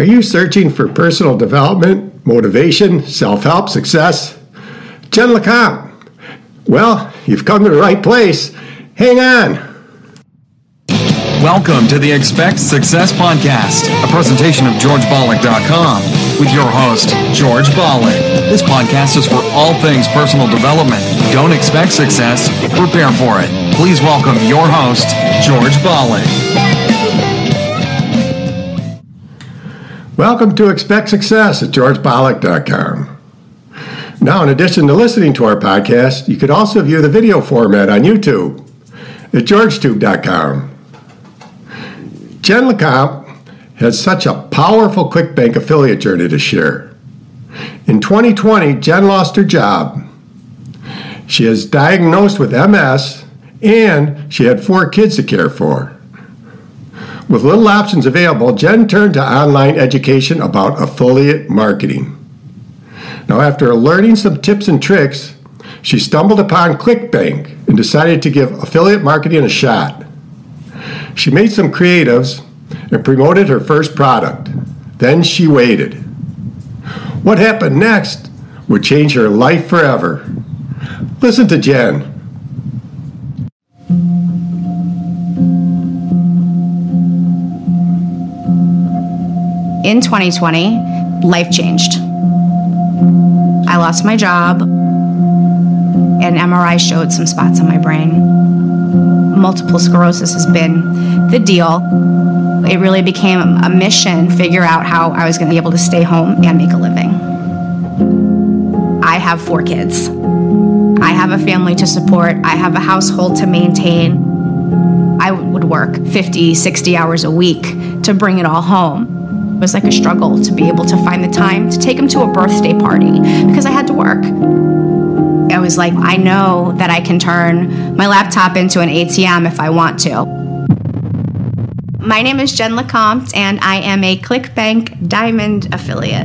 Are you searching for personal development, motivation, self-help, success? Jen LeCompte. Well, you've come to the right place. Hang on. Welcome to the Expect Success Podcast, a presentation of GeorgeBollock.com with your host, George Bollock. This podcast is for all things personal development. Don't expect success, prepare for it. Please welcome your host, George Bollock. Welcome to Expect Success at GeorgeBollock.com. Now, in addition to listening to our podcast, you could also view the video format on YouTube at GeorgeTube.com. Jen LeCompte has such a powerful ClickBank affiliate journey to share. In 2020, Jen lost her job. She is diagnosed with MS, and she had 4 kids to care for. With little options available, Jen turned to online education about affiliate marketing. Now, after learning some tips and tricks, she stumbled upon ClickBank and decided to give affiliate marketing a shot. She made some creatives and promoted her first product. Then she waited. What happened next would change her life forever. Listen to Jen. In 2020, life changed. I lost my job, and MRI showed some spots on my brain. Multiple sclerosis has been the deal. It really became a mission, figure out how I was going to be able to stay home and make a living. I have 4 kids. I have a family to support. I have a household to maintain. I would work 50, 60 hours a week to bring it all home. It was like a struggle to be able to find the time to take him to a birthday party because I had to work. I was like, I know that I can turn my laptop into an ATM if I want to. My name is Jen LeCompte, and I am a ClickBank Diamond affiliate.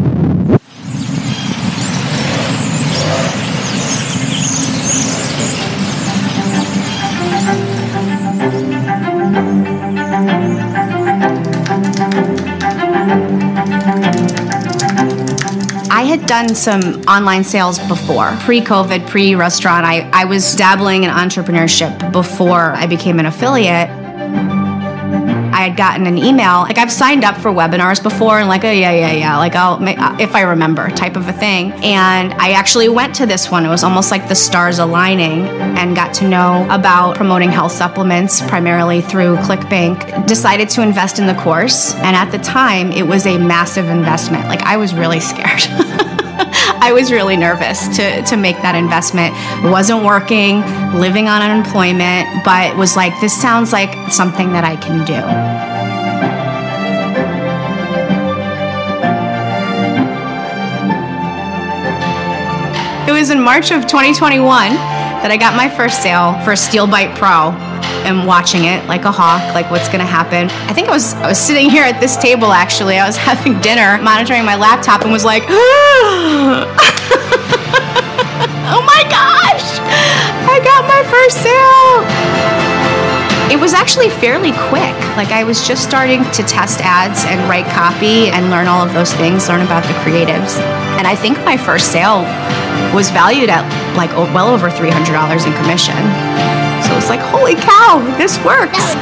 I had done some online sales before, pre-COVID, pre-restaurant. I was dabbling in entrepreneurship before I became an affiliate. I had gotten an email, like I've signed up for webinars before and like, oh yeah, like I'll, if I remember type of a thing. And I actually went to this one. It was almost like the stars aligning and got to know about promoting health supplements primarily through ClickBank. Decided to invest in the course. And at the time, it was a massive investment. Like I was really scared. I was really nervous to make that investment. It wasn't working, living on unemployment, but was like, this sounds like something that I can do. It was in March of 2021 that I got my first sale for SteelBite Pro. And watching it like a hawk, like what's going to happen. I think I was sitting here at this table, actually. I was having dinner, monitoring my laptop, and was like, oh my gosh, I got my first sale. It was actually fairly quick. Like I was just starting to test ads and write copy and learn all of those things, learn about the creatives. And I think my first sale was valued at like well over $300 in commission. So it's like, holy cow, this works. Oh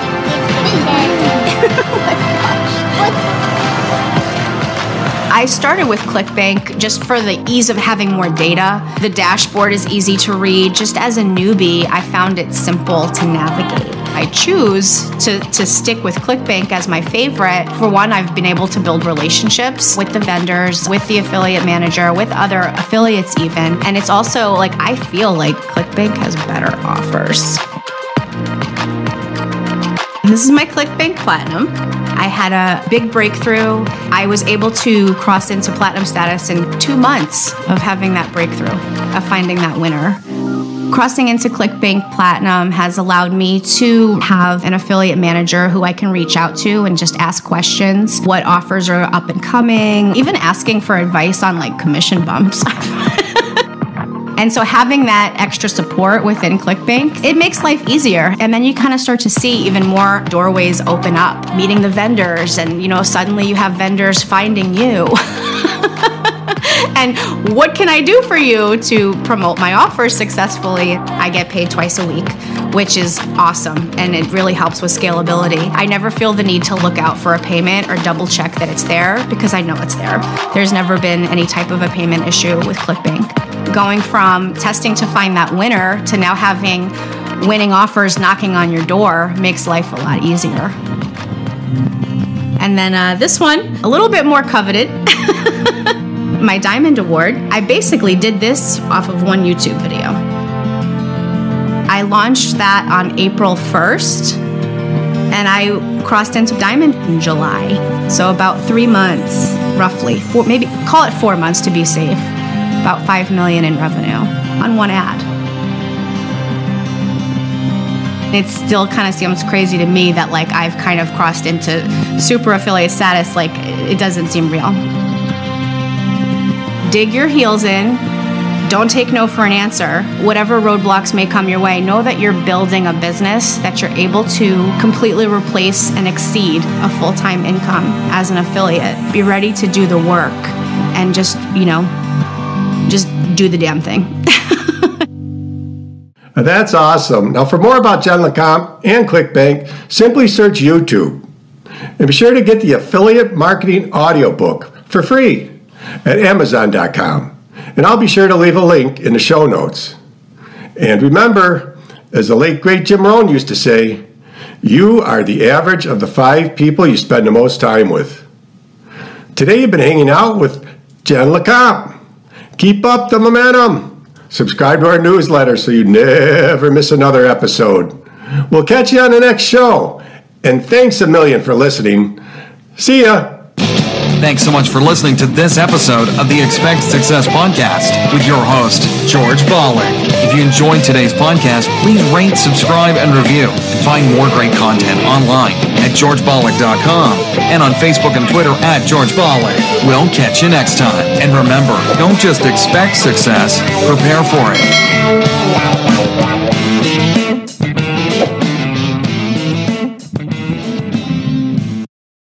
my gosh. I started with ClickBank just for the ease of having more data. The dashboard is easy to read. Just as a newbie, I found it simple to navigate. I choose to stick with ClickBank as my favorite. For one, I've been able to build relationships with the vendors, with the affiliate manager, with other affiliates even. And it's also like, I feel like ClickBank has better offers. This is my ClickBank Platinum. I had a big breakthrough. I was able to cross into Platinum status in 2 months of having that breakthrough, of finding that winner. Crossing into ClickBank Platinum has allowed me to have an affiliate manager who I can reach out to and just ask questions. What offers are up and coming, even asking for advice on like commission bumps. And so having that extra support within ClickBank, it makes life easier. And then you kind of start to see even more doorways open up, meeting the vendors, and suddenly you have vendors finding you. And what can I do for you to promote my offers successfully? I get paid twice a week, which is awesome, and it really helps with scalability. I never feel the need to look out for a payment or double check that it's there because I know it's there. There's never been any type of a payment issue with ClickBank. Going from testing to find that winner to now having winning offers knocking on your door makes life a lot easier. And then this one, a little bit more coveted. My Diamond Award, I basically did this off of one YouTube video. I launched that on April 1st, and I crossed into Diamond in July. So about 3 months, roughly. Maybe call it 4 months to be safe. About $5 million in revenue on one ad. It still kind of seems crazy to me that I've kind of crossed into super affiliate status. It doesn't seem real. Dig your heels in. Don't take no for an answer. Whatever roadblocks may come your way, know that you're building a business that you're able to completely replace and exceed a full-time income as an affiliate. Be ready to do the work and just do the damn thing. That's awesome. Now, for more about Jen LeCompte and ClickBank, simply search YouTube. And be sure to get the Affiliate Marketing Audiobook for free at Amazon.com. And I'll be sure to leave a link in the show notes. And remember, as the late great Jim Rohn used to say, you are the average of the 5 people you spend the most time with. Today you've been hanging out with Jen LeCompte. Keep up the momentum. Subscribe to our newsletter so you never miss another episode. We'll catch you on the next show. And thanks a million for listening. See ya. Thanks so much for listening to this episode of the Expect Success Podcast with your host, George Bollick. If you enjoyed today's podcast, please rate, subscribe, and review. And find more great content online at georgebollick.com and on Facebook and Twitter at George Bollick. We'll catch you next time. And remember, don't just expect success, prepare for it.